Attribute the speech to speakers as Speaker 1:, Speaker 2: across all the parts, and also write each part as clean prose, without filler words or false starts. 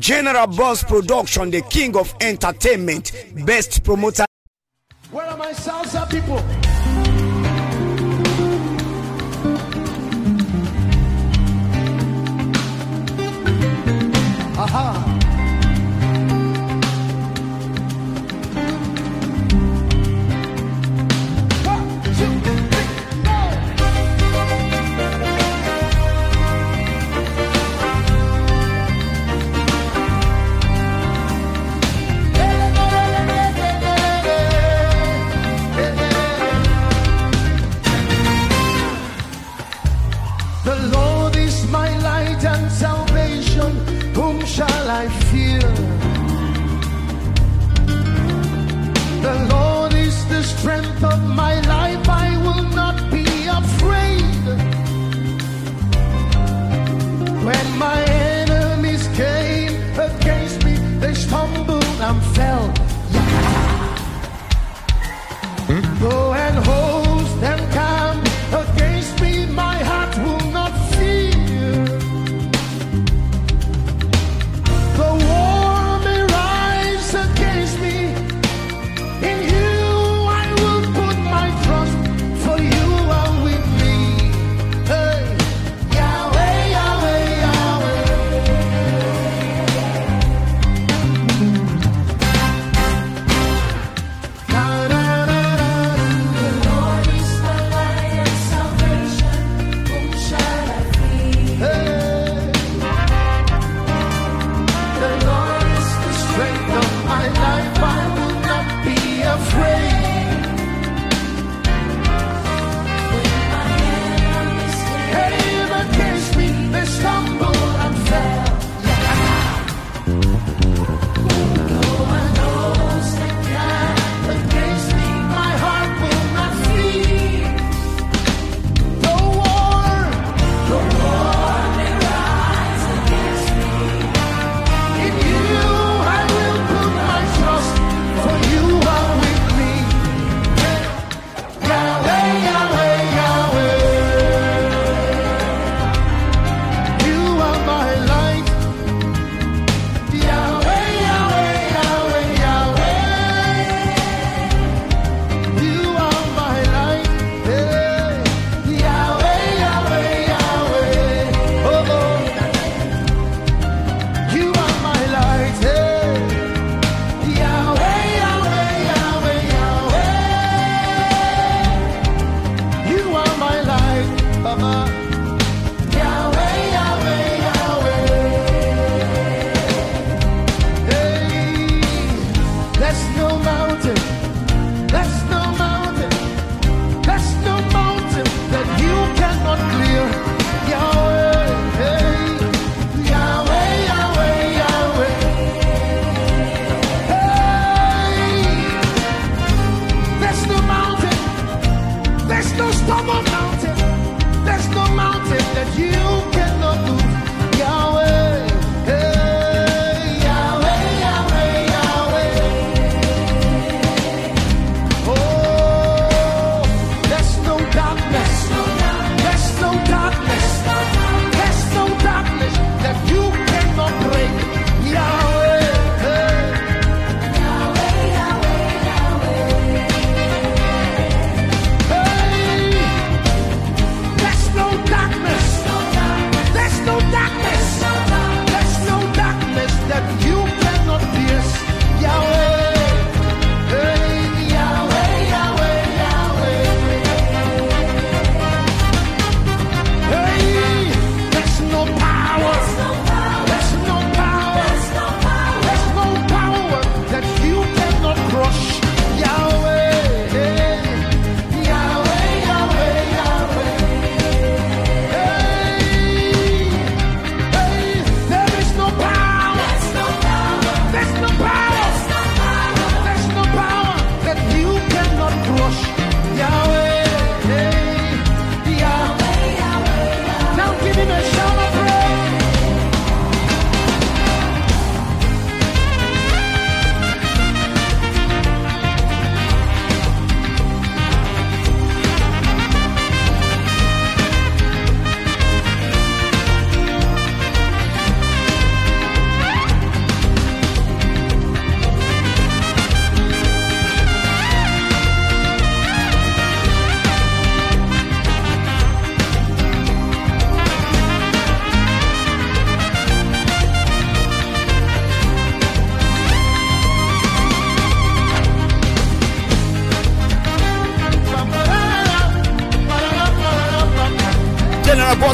Speaker 1: General Boss Production, the king of entertainment, best promoter.
Speaker 2: Where are my salsa people? Aha. Shall I fear? The Lord is the strength of my life. I will not be afraid. When my enemies came against me, they stumbled and fell. Though an host then come against me, my heart will not fear. Against me, in you I will put my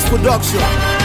Speaker 1: Production.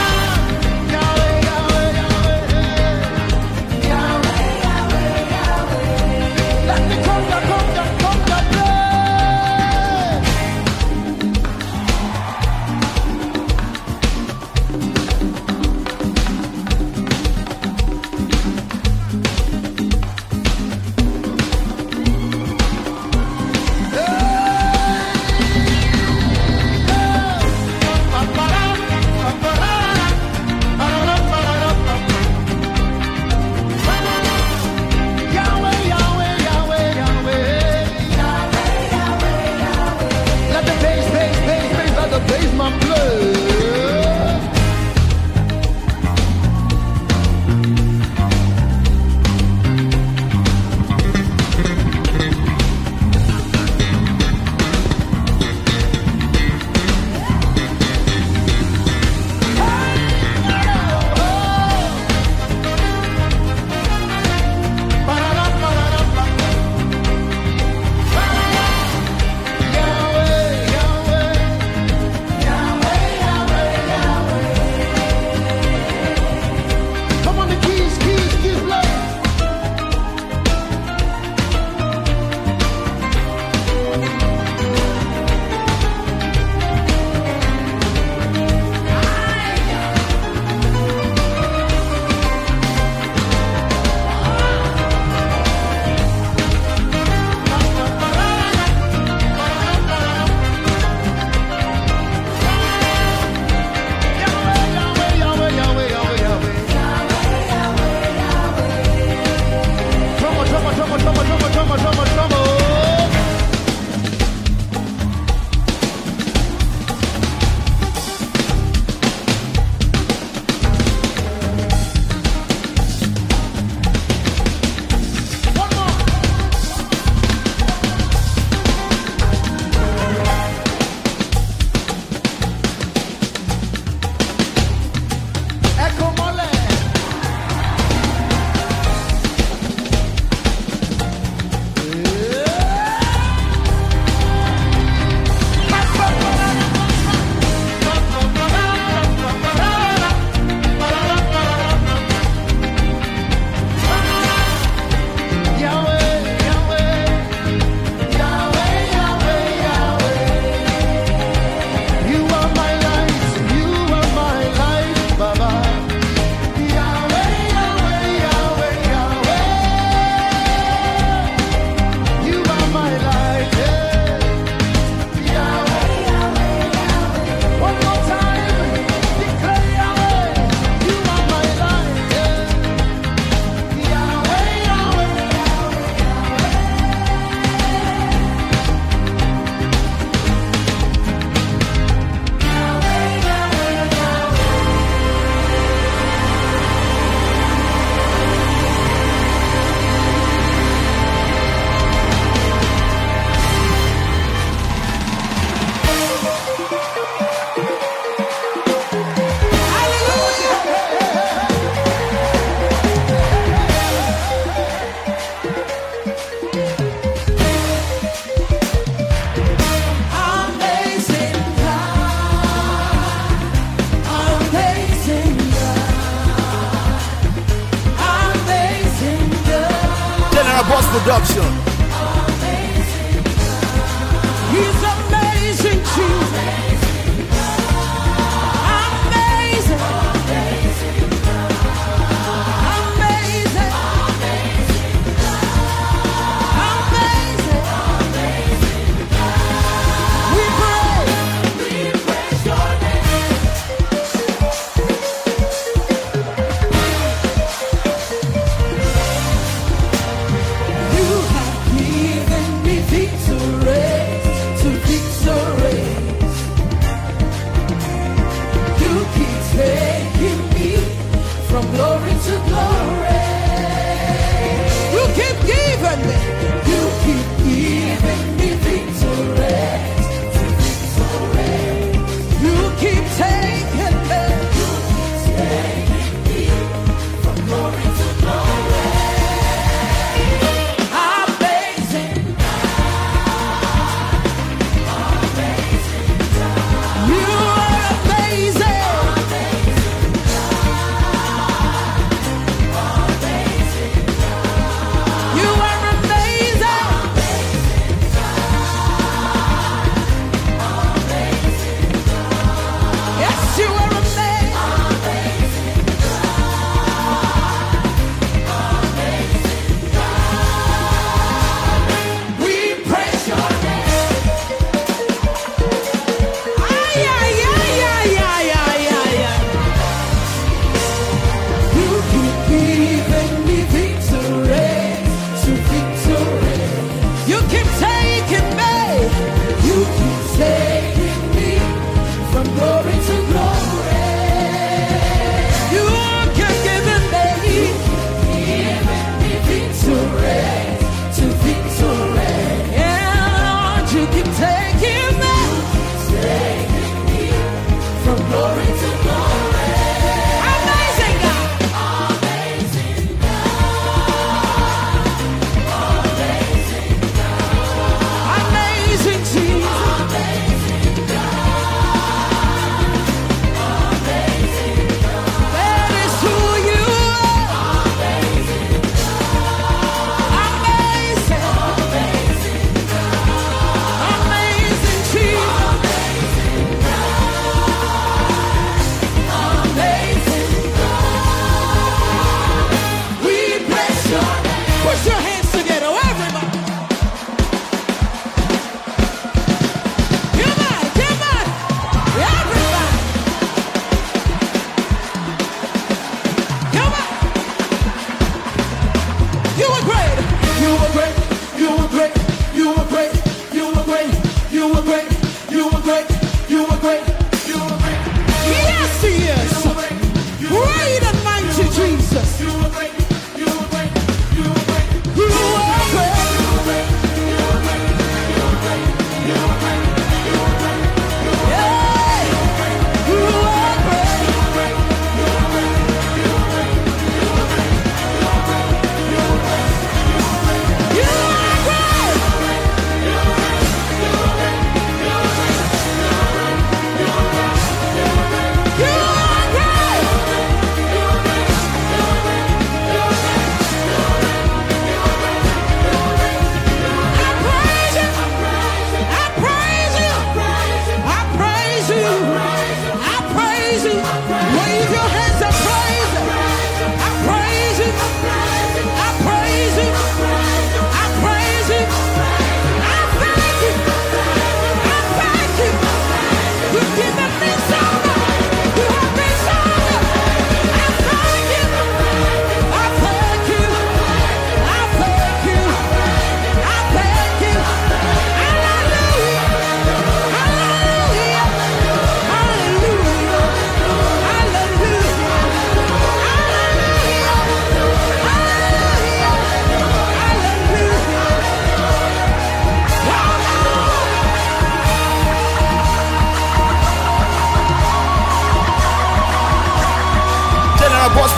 Speaker 1: Production.
Speaker 3: He's amazing, Jesus. Amazing. Amazing. Amazing. We praise your name. You have given me victory to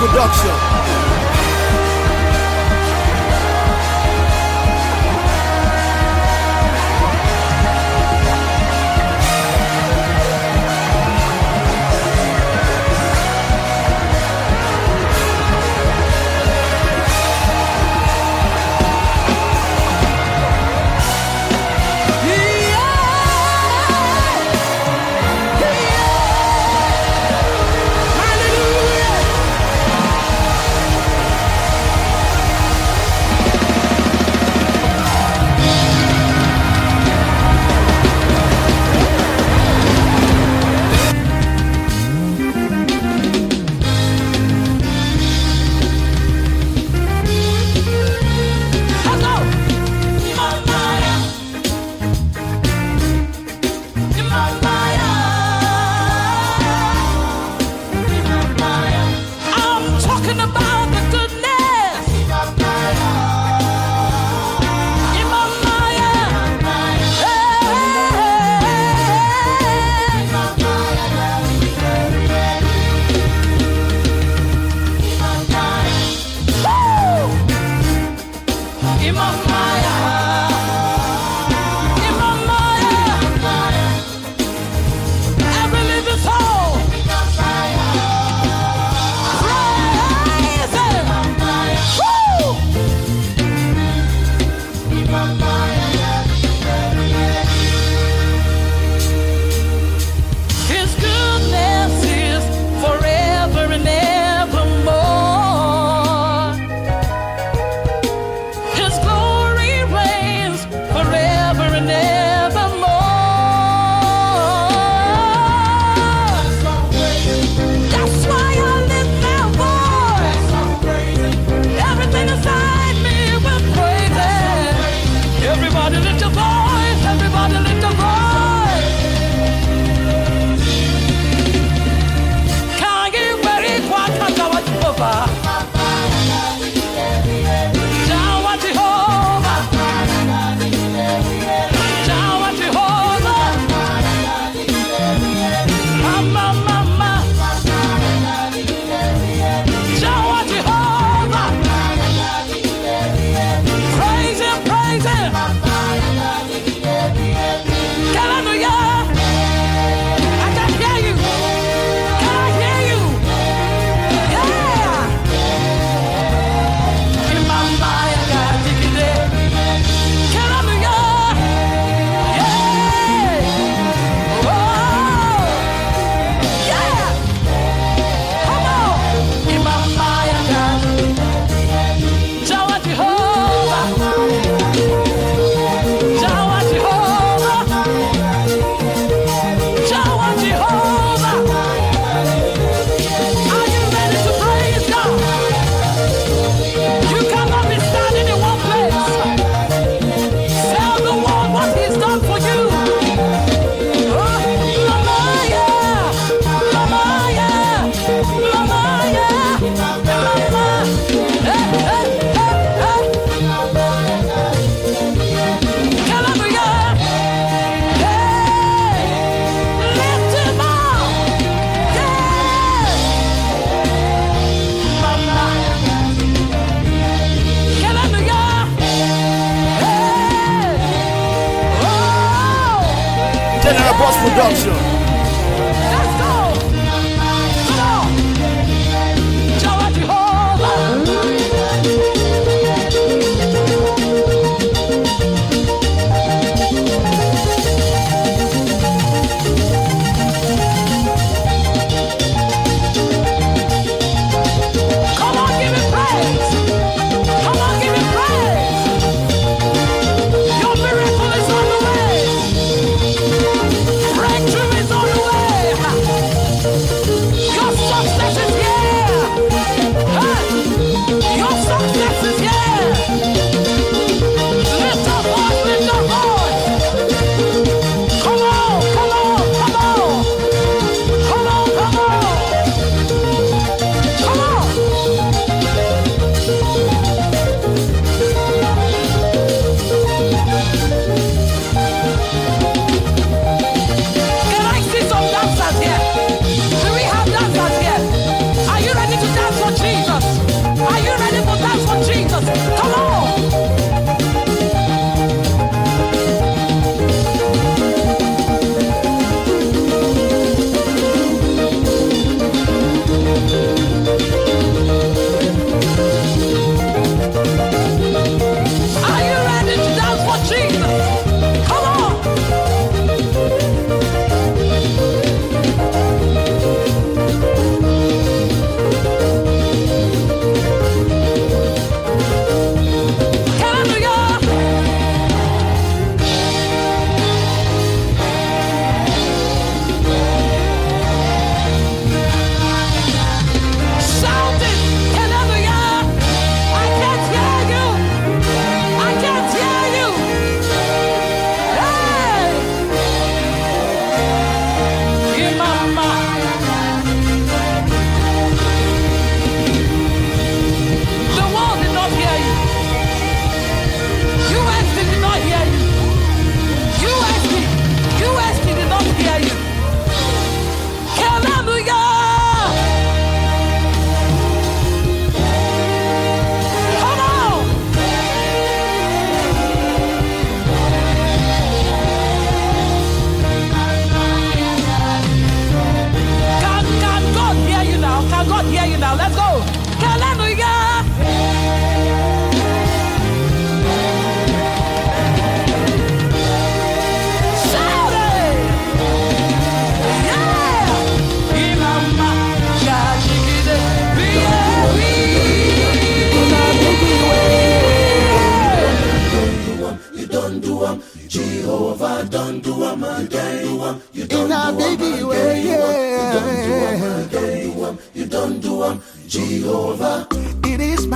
Speaker 1: Production. Production.
Speaker 3: Let's go. Come on. Jehovah, come on, give him praise. Come on, give him praise. Your miracle is on the way. Breakthrough is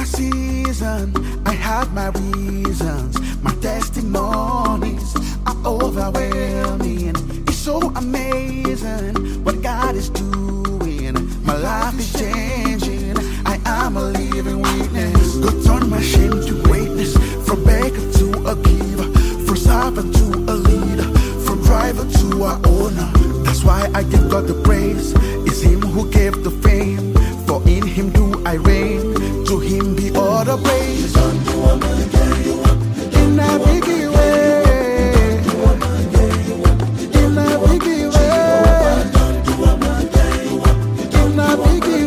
Speaker 2: season, I had my reasons. My testimonies are overwhelming. It's so amazing what God is doing. My life is changing. I am a living witness. God turn my shame to greatness. From beggar to a giver, from servant to a leader, from driver to a owner. That's why I give God the praise. It's Him who gave the fame. For in Him do I reign. To Him be all the praise. In a biggie way. In a biggie way. In a biggie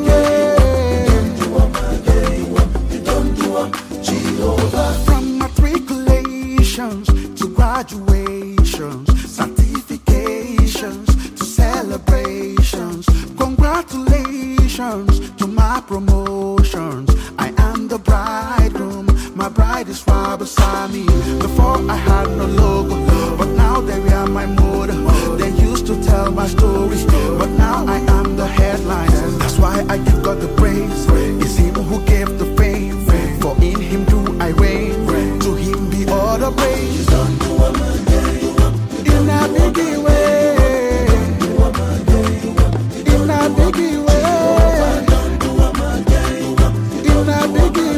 Speaker 2: way. From matriculations to graduations, certifications to celebrations, congratulations to my promotions. I am the bridegroom, my bride is right beside me. Before I had no logo, but now they are my motto. They used to tell my stories, but now I am the headline. That's why I give God the praise. It's Him who gave the fame. For in Him do I reign. To Him be all the praise. In a biggie way. In a biggie way. In a biggie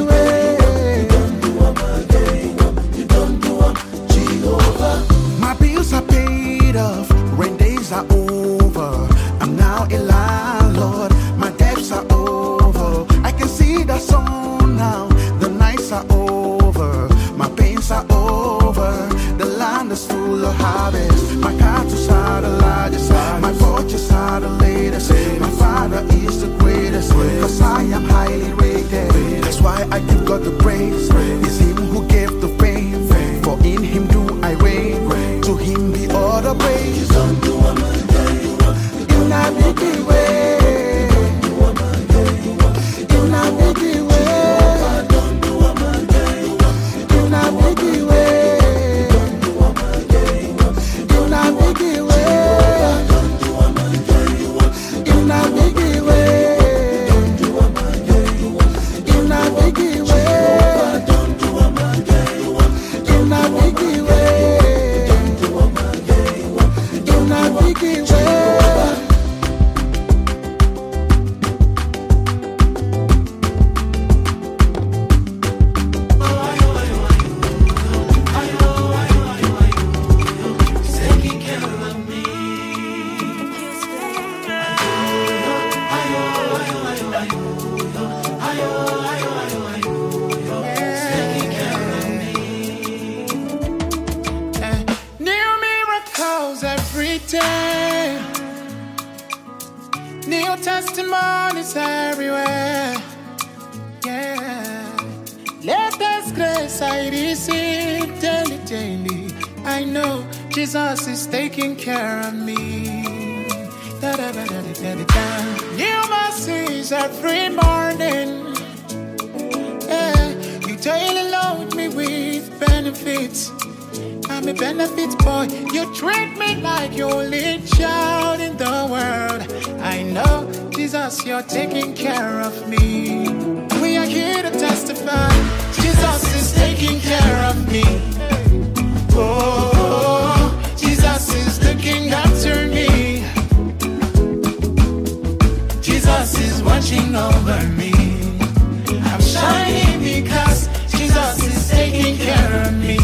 Speaker 2: way. My bills are paid off, rain days are over. I'm now a landlord, my debts are over. I can see the sun now, the nights are over. My pains are over, the land is full of harvest. My cattle are the largest, my porches are the latest. My Father is the greatest, cause I am highly rated. That's why I give God the praise. It's Him who gave the fame. For in Him do I reign. To Him be all the praise. In a biggie way. In a biggie way. In a biggie way. In a biggie way. In a biggie way. In a biggie way. In a biggie way. In a biggie way.
Speaker 3: New miracles every day. New testimonies everywhere. Yeah. Latest grace I receive daily, daily. I know Jesus is taking care of me. Da, da, da, da, da, da, da. New mercies every morning. Yeah. You daily load me with benefits. I'm a benefit boy. You treat me like your only child in the world. I know, Jesus, you're taking care of me. We are here to testify. Jesus is taking care of me. Oh, Jesus is looking after me. Jesus is watching over me. I'm shining because Jesus is taking care of me.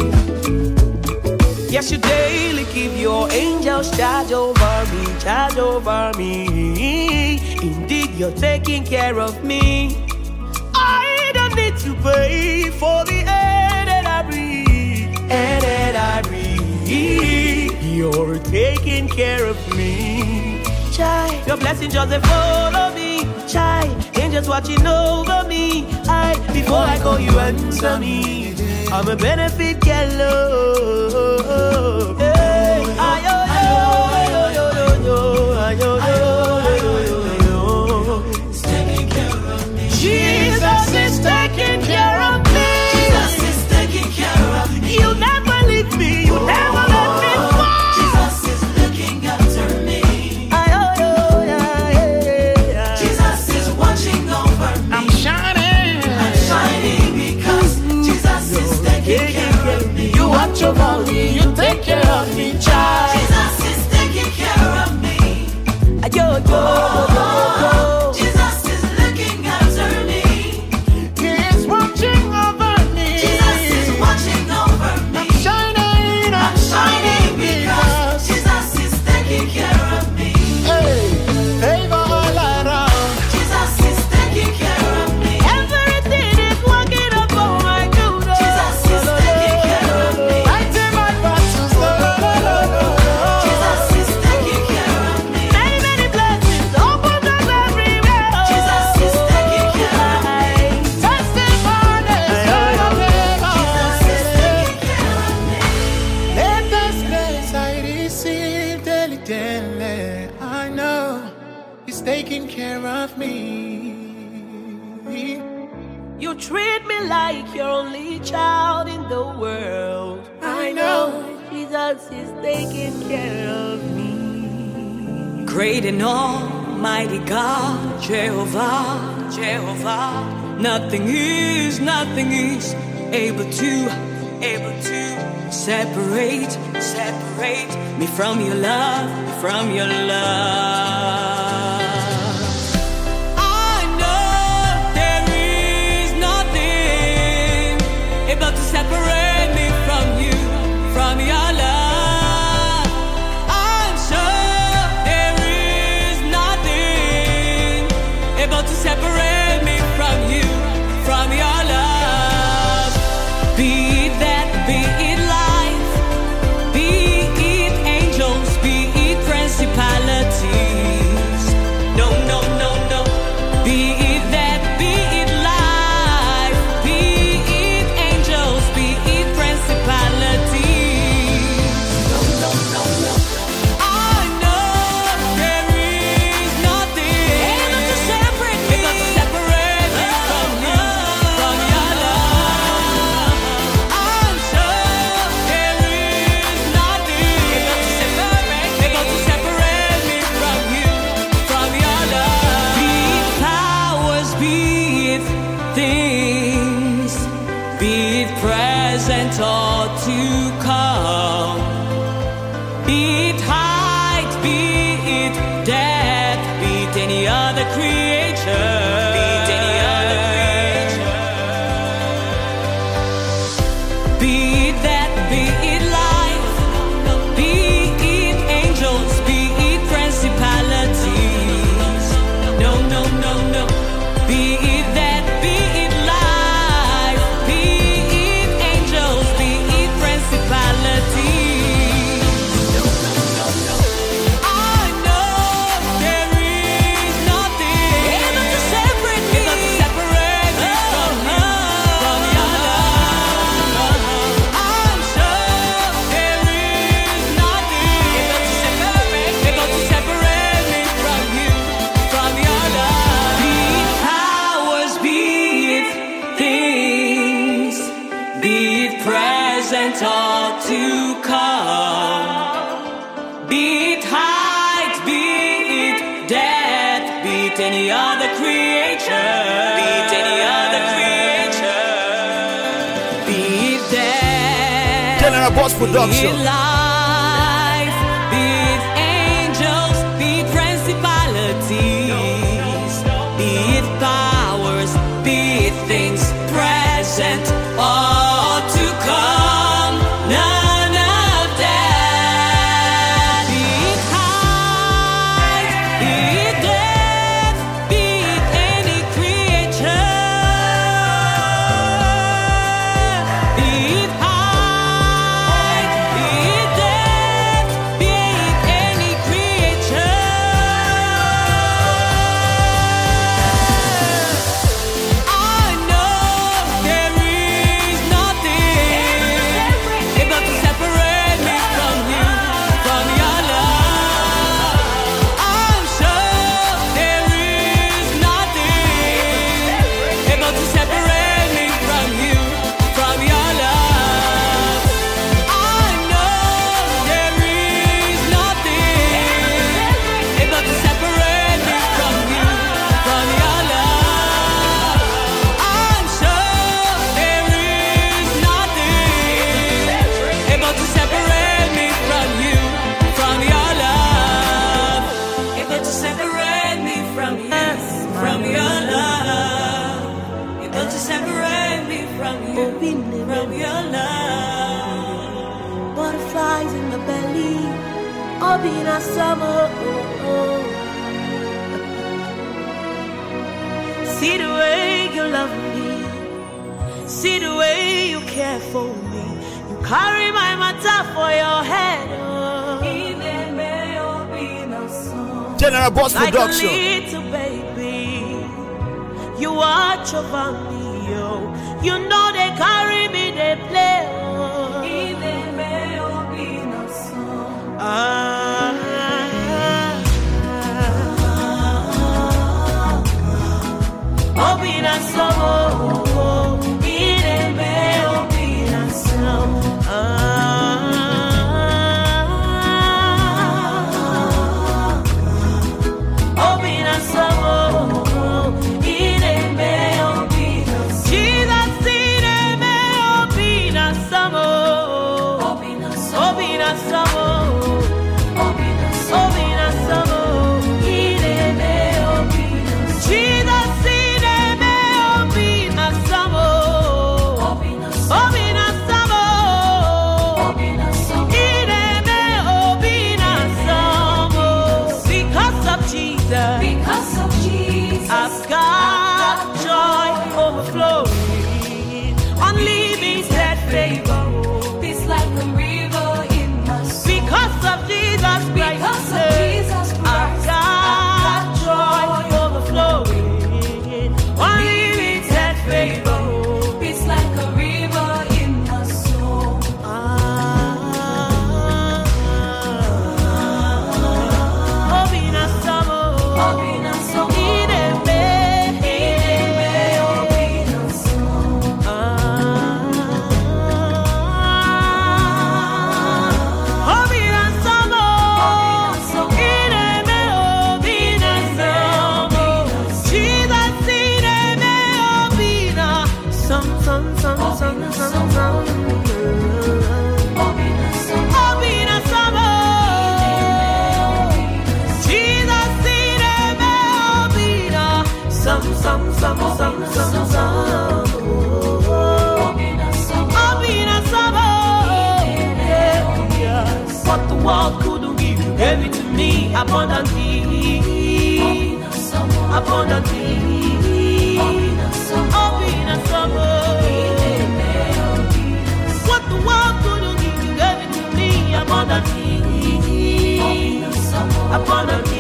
Speaker 4: Yes, you daily keep your angels charge over me, charge over me. Indeed, you're taking care of me. I don't need to pay for the air that I breathe, air that I breathe. You're taking care of me. Child, your blessings just they follow me. Child, angels watching over me. Before I call you answer me. I'm a benefit girl. Hey, Jesus is taking care of me. Jesus is taking care of me. You never leave me. You never let me fall. Jesus is looking after me. Jesus is watching over me.
Speaker 3: I'm shining. care of me, child.
Speaker 5: Jesus is taking care of me. Jesus is looking after me.
Speaker 3: He is watching over me.
Speaker 5: Jesus is watching over me.
Speaker 3: I'm shining
Speaker 5: because Jesus is taking care of me.
Speaker 3: Hey, favor all around.
Speaker 5: Jesus is taking care of me.
Speaker 4: Everything is working up for my good.
Speaker 5: Jesus is taking care of me.
Speaker 3: Fighting my battles.
Speaker 5: Jesus is taking care of me.
Speaker 4: Many, many blessings open up everywhere.
Speaker 5: Jesus is taking care of me.
Speaker 3: Testimonies.
Speaker 5: Jesus is taking care of me.
Speaker 3: Latest grace I received daily. I know He's taking care of me.
Speaker 4: You treat me like your only child in the world.
Speaker 3: I know.
Speaker 4: Jesus is taking care of me.
Speaker 6: Great and almighty God, Jehovah, Jehovah. Nothing is able to separate me from your love, from your love. I know there is nothing able to separate me from you, from your love. I'm sure there is nothing able to separate me from you, from your love. Be it life, be it angels, be it principalities. No. Be it life, be it angels, be it principalities. No. I know there is nothing able to separate me from you, from your love. I'm sure there is nothing able to separate me from you, from your love. Be it powers, be it things, be it present or to come. Be it height, be it depth, be it any other creature. Be it any other creature. Be it life, be it angels, be it principalities. No. Be it life, be it angels, be it principalities. No. I know there is nothing able to separate me from you, from your love. I'm sure there is nothing able to separate me from you, from your love. Be it powers, be it things, be it present or to come. Be it height, be it depth, be it any other creature. Be it any other creature. Be it death,
Speaker 1: General Boss
Speaker 6: be
Speaker 1: Production.
Speaker 6: it life, be it angels, be it principalities, be it powers, be it things present or to come. None of that. Be it height, be it depth, be it any creature. Be it height, be it depth.
Speaker 4: from your love. Butterflies in the belly, open a summer. See the way you love me, see the way you care for me. You carry my matter for your head.
Speaker 1: General Boss
Speaker 4: like
Speaker 1: Production.
Speaker 4: A little baby, you watch over me, oh. You know they carry me, they play, oh. Obina Samo, Ireme, Obina Samo. Because of Jesus, I've got joy overflowing, unlimited favor. It's like a river in my soul. Because of Jesus Christ, I've got joy overflowing, unlimited favor. It's like a river in my soul. What the world couldn't give, you gave it to me abundantly, abundantly. What the world couldn't give, you gave it to me abundantly, abundantly.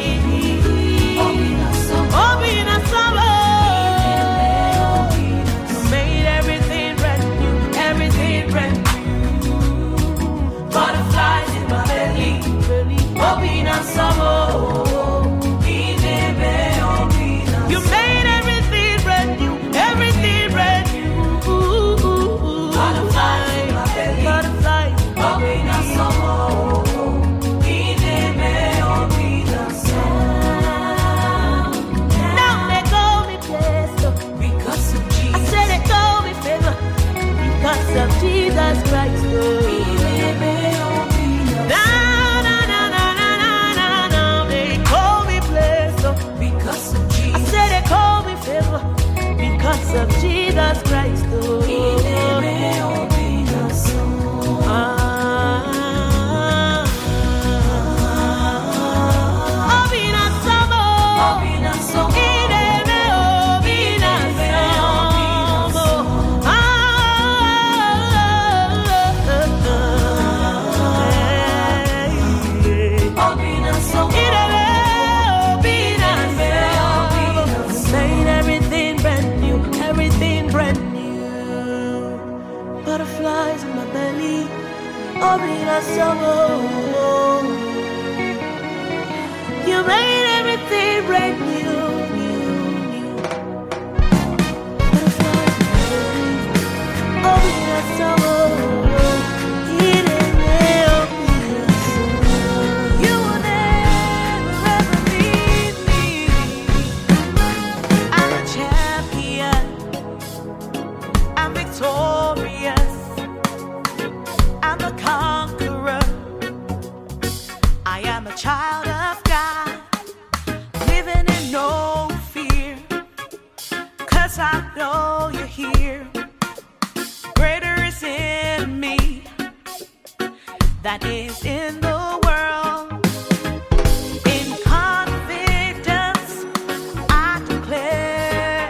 Speaker 4: You made everything brand new, everything brand new. Butterfly, butterfly. Now they call me blessed because of Jesus. I said they call me favor because of Jesus Christ. Because of Jesus Christ, butterflies in my belly, Obina Samo. You made everything brand new, new, new. Butterflies in my belly, Obina Samo. You will never ever leave me. I'm a champion. I'm victorious. I'm a conqueror. I am a child of God, living in no fear, 'cause I know you're here.
Speaker 6: that is in the world. In confidence, I declare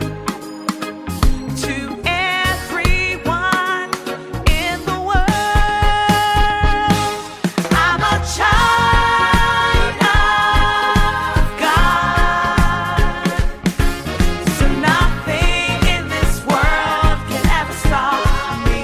Speaker 6: to everyone in the world, I'm a child of God. So nothing in this world can ever stop me.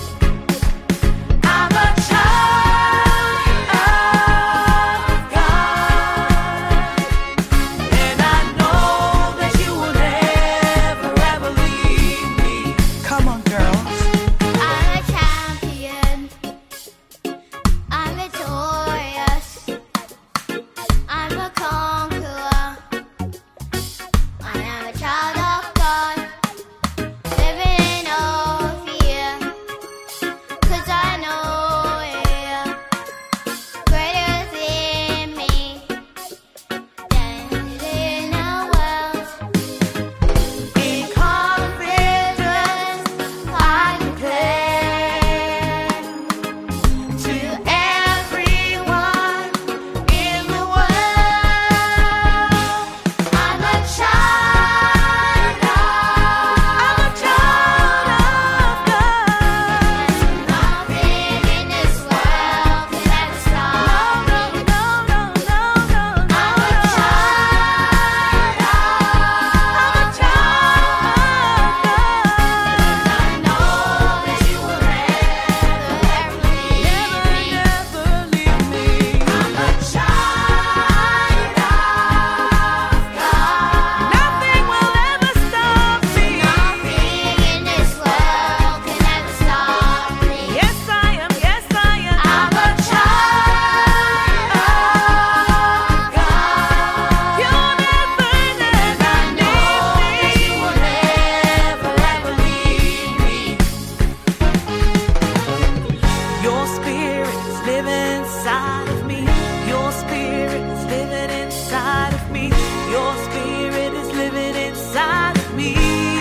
Speaker 6: I'm a child of God, and I know that you will never ever leave me. Come on, girls.
Speaker 7: I'm a champion. I'm victorious. I'm a conqueror. I am a child of God, living in all fear. 'Cause I know greater than me than in the world.
Speaker 6: In confidence, I declare to everyone in the world, I'm a child of God.
Speaker 7: Nothing in this world can ever stop me.
Speaker 6: No.
Speaker 7: I'm a child of God. I know that you will never leave me. I'm a child of God.
Speaker 6: Nothing will ever stop me.
Speaker 7: Nothing in this world can ever stop me.
Speaker 6: Yes, I am.
Speaker 7: I'm a child of God.
Speaker 6: You'll never
Speaker 7: I know that you will never ever leave me.
Speaker 6: Your spirit is living inside of me. Your spirit is living inside of me. Your spirit is living inside of me.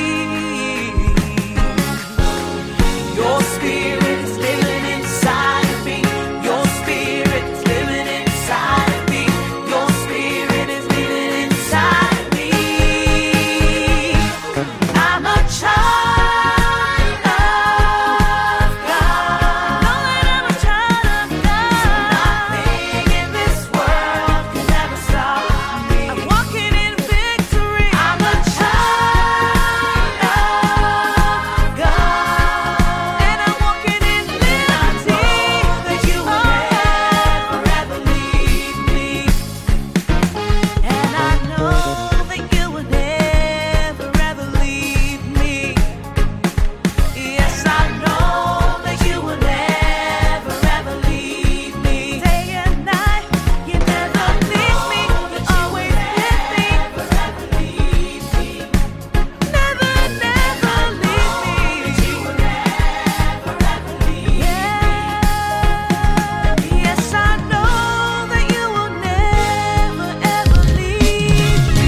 Speaker 6: Your spirit is living inside of me. Your spirit is living inside of me. Your spirit is living inside of me. I'm a child of God. Know that I'm a child of God. Nothing in this world can ever stop me. I'm walking in victory. I'm a child of God, and I'm walking in liberty. That you will never ever leave me. And I know that you will never ever leave me. Yes, I know that you will never ever leave me. Day and night, you never leave me. You're always with me. Never ever leave me. Never leave me. You will never ever leave me. Yes, I know that you will never ever leave me.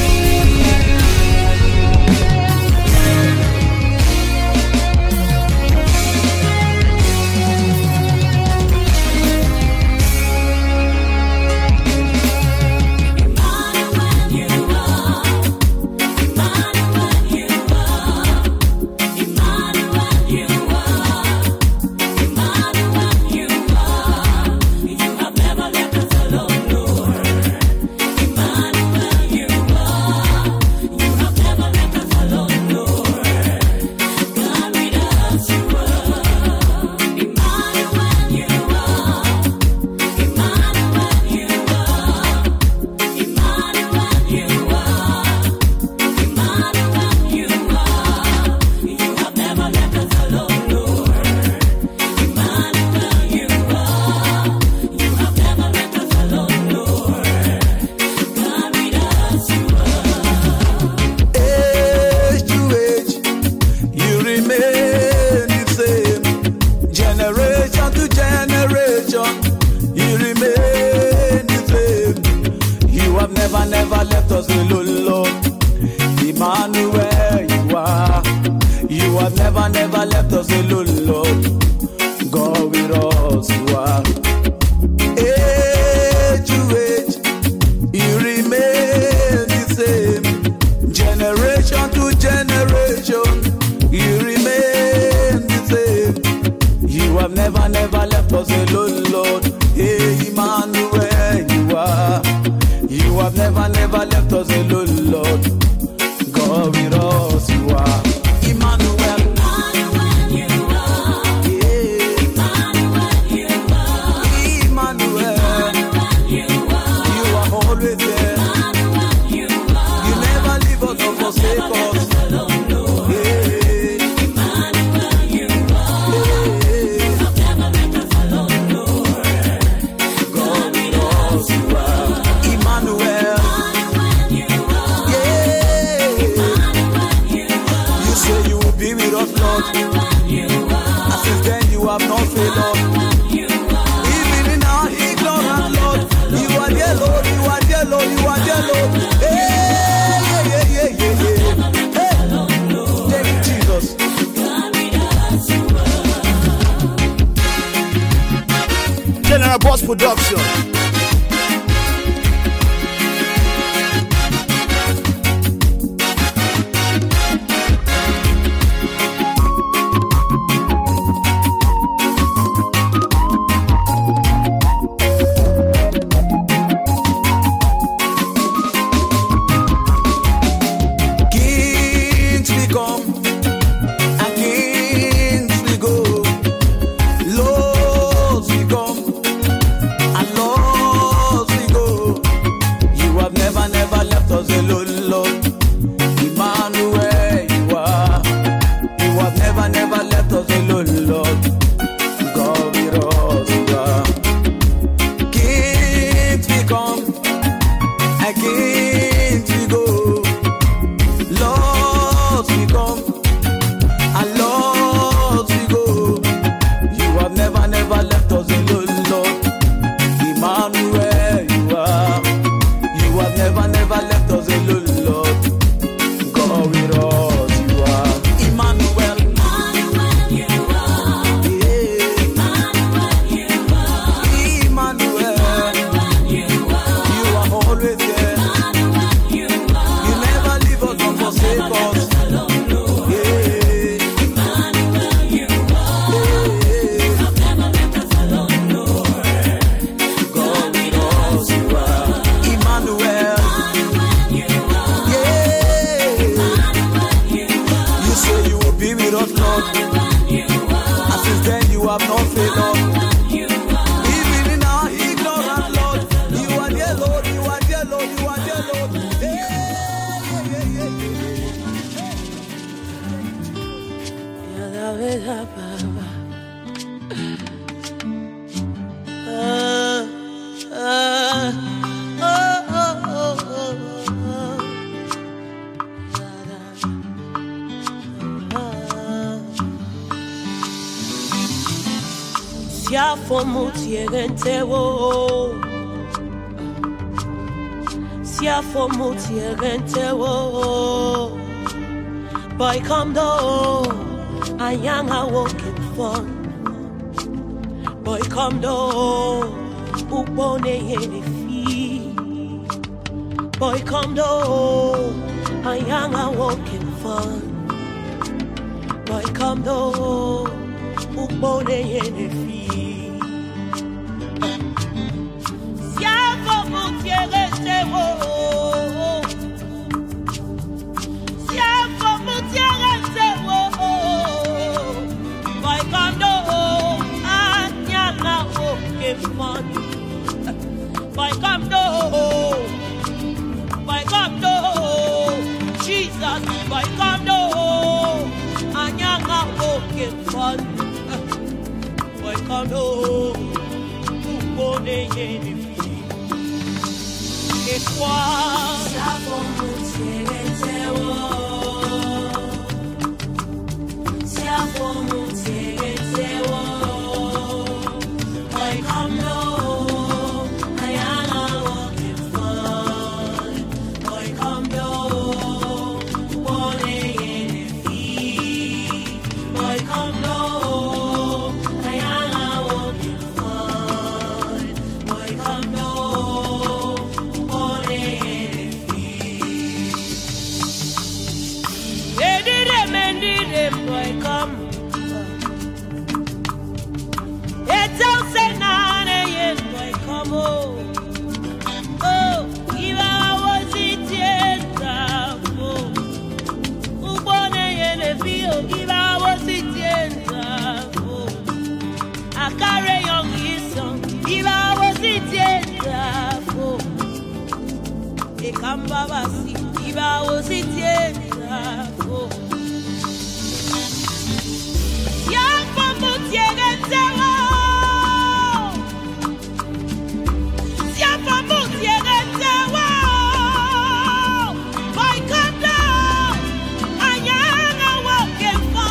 Speaker 2: Age to age, you remain the same. Generation to generation, you remain the same. You have never left us alone, Lord. Emmanuel, you are. You have never left us alone, Lord. God with us, you are.
Speaker 8: be with us, Lord. And since then you have not failed us. Even in our ignorance, Lord, you are there, Lord, you are there, Lord, you are there, Lord. Hey, yeah. Hey, thank you, Jesus.
Speaker 1: General Boss Production.
Speaker 4: Boy, come do, I am a walking fun. Boy, come do, upone yeni fi. Boy, come do, I am a walking fun. Boy, come do, upone yeni fi. Siamo mutiere tewo. Boy, come do, Jesus, boy, come do, Anyanga walking fun. Boy, come do, Upone yeni fi. Et quoi? Siamo mutiere tewo. Siamo mutiere tewo. Boy, come do. Kambabasi, iba ositienda fo. Siamo mutiere tewo. Siamo mutiere tewo. Boy, come down. Anyanga walking fun.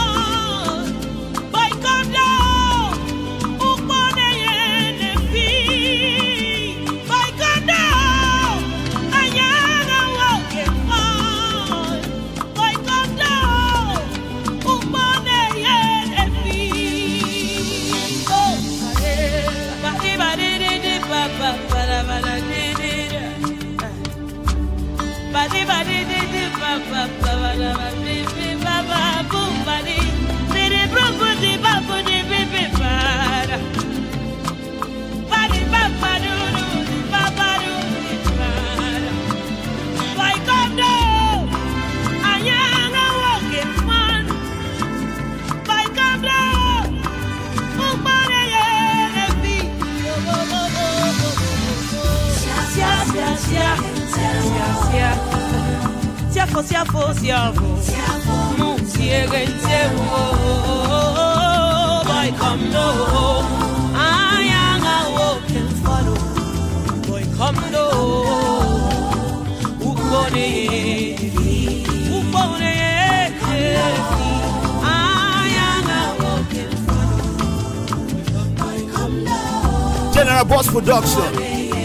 Speaker 1: General Boss Production.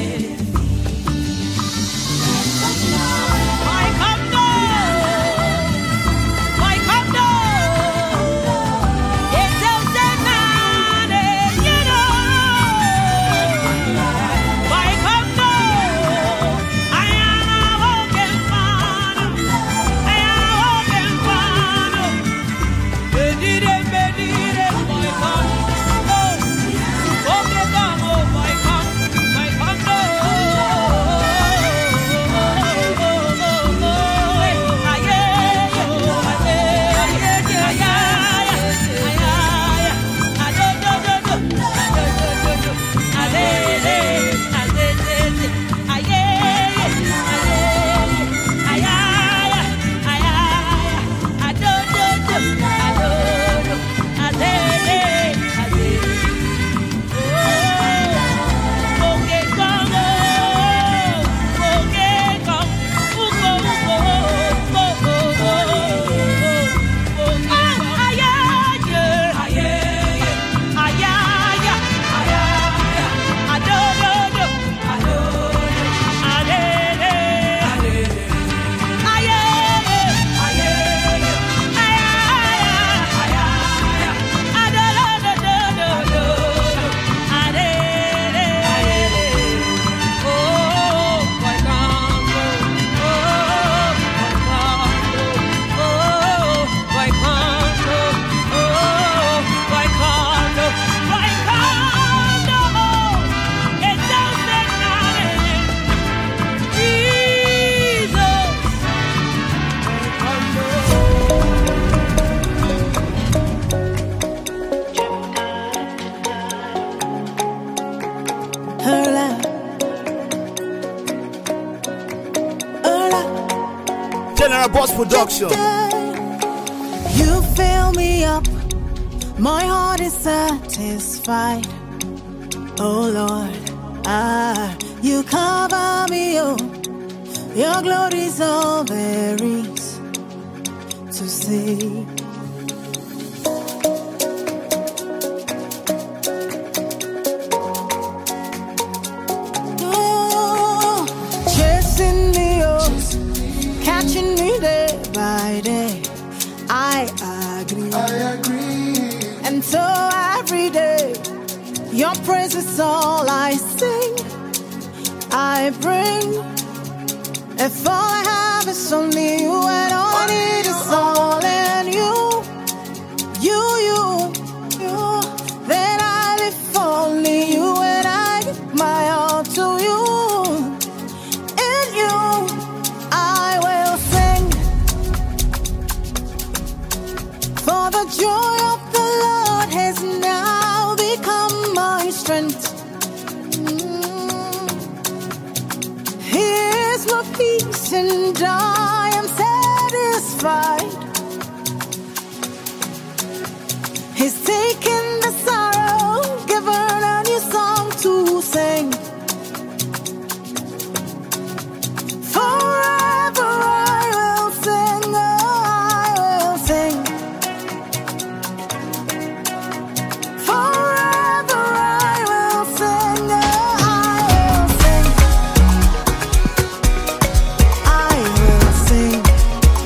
Speaker 1: General Boss Production.
Speaker 6: You fill me up, my heart is satisfied. Oh Lord, you cover me, oh, your glory's all there is to see. Catching me day by day, I agree. And so every day, your praise is all I sing, I bring. If all I have is only you, and all I need is all in you, then I live for only you, and I give my all to you. In you, I will sing, for the joy of the Lord has now become my strength. He is my peace and I am satisfied. He's taken the sorrow, given a new song to sing. Forever I will sing, I will sing. Forever I will sing, I will sing. I will sing.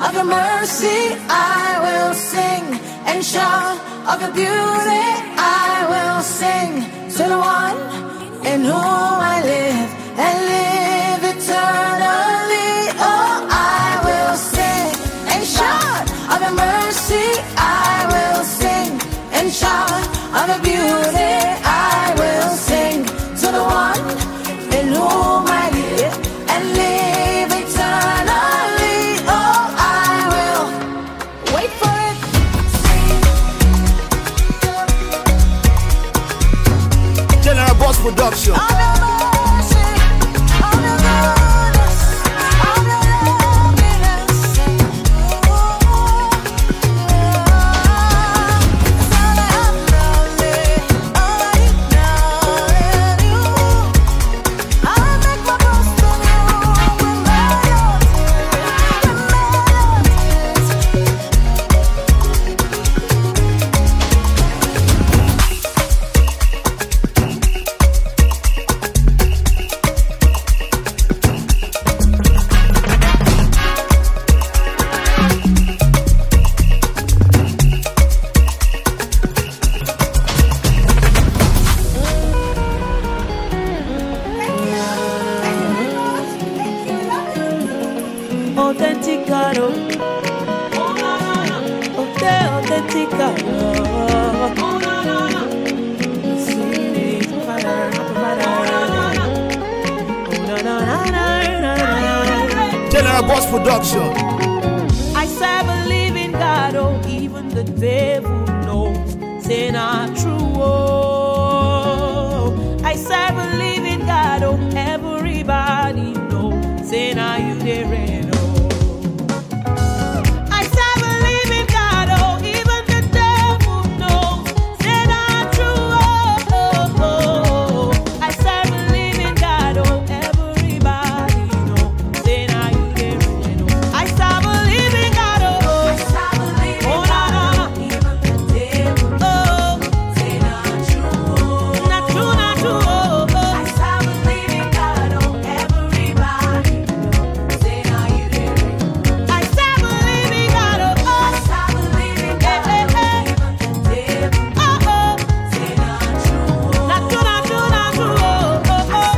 Speaker 6: of your mercy, I will sing and shout of your beauty. I will sing to the one in whom I live and live eternally. Oh, I will sing and shout of your mercy. I will sing and shout of your beauty. I will sing to the one in whom I live and live eternally. Oh, I will wait for it.
Speaker 1: General Boss Production.
Speaker 6: Of your mercy, of your goodness, of your loveliness. Oh, it's all I have now, all I need now is you. I make my boast on you with
Speaker 4: Authentic God, oh, authentic God, sweet provider,
Speaker 1: General Boss Production.
Speaker 4: I serve a living God, oh, even the devil knows, say not true, oh. I serve a living God, oh, everybody knows, say now you there, oh. I serve a living God, oh, even the devil knows, say not true, oh. I serve a living God, oh, everybody knows, say now you there, oh. I serve a living God, oh, oh, no, no, no. Oh, not true, not true, oh. I serve a living God, oh, oh, oh. Not true, not true, not true, oh, oh, oh.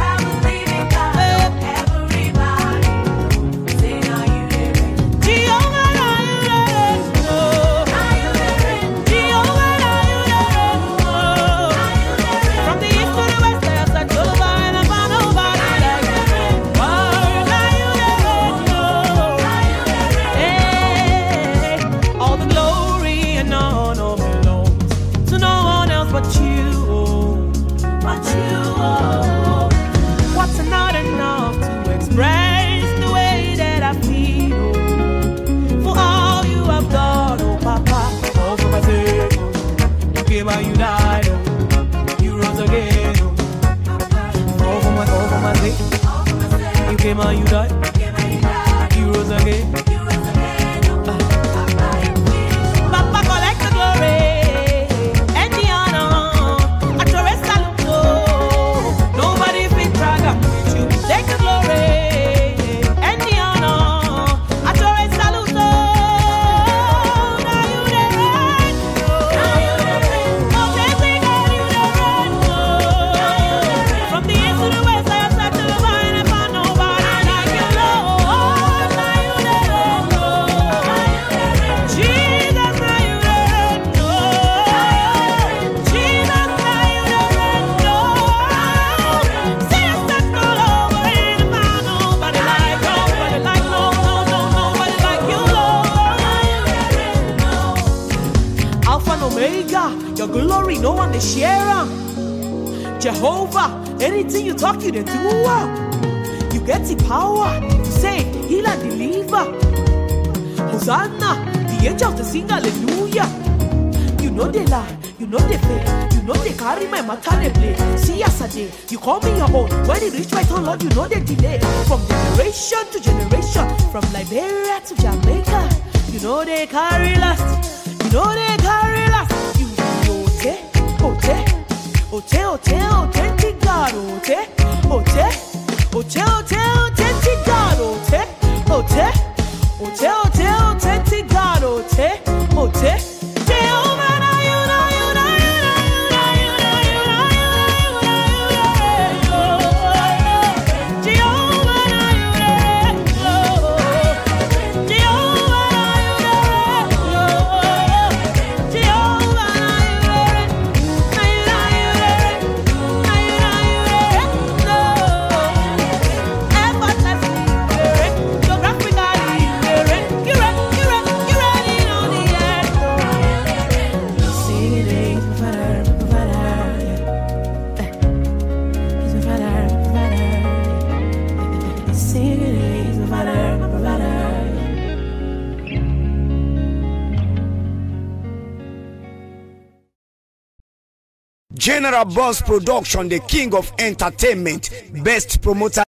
Speaker 4: Jehovah, now you there, oh. Jehovah, now you there, oh. From the east to the west, I have searched over and I found nobody like you. Oh, now you there, oh. Hey, all the glory and honor belongs to no one else but you, oh. But you, oh. What's not enough to express the way that I feel, oh. For all you have done, oh Papa, all for my sake, oh. You came and you died, oh. You rose again, oh. All for my sake, you came and you died, you rose again. Papa, collect the glory and the honor. I throw a salute, oh. Nobody fit drag up with you. Take the glory and the honor. I throw a salute, oh. Now you the reign, oh. Oh, they say that you the reign, oh. From the east to the west, I have searched to the vine and found nobody like you, Lord. Now you the reign, oh. Jesus, now you the reign, oh. Jesus, now you the reign, oh. Say I searched all over and I found nobody like, nobody like, nobody like you, Lord. Alpha and Omega, your glory, no one to share 'em. Jehovah, anything you talk, you the do. You get the power to save, heal and deliver. Hosanna, the angels to sing hallelujah. You know they lie, you know they fail, you know they carry my matter they play. See yesterday, you call me your own. When it reach my turn, Lord, you know they delay. From generation to generation, from Liberia to Jamaica, you know they carry last, you know they carry last. You ote, ote, ote, ote, authentic God, ote, ote, ote, ote, authentic God, ote, ote, ote, ote, ote.
Speaker 1: General Boss Production, the king of entertainment, best promoter.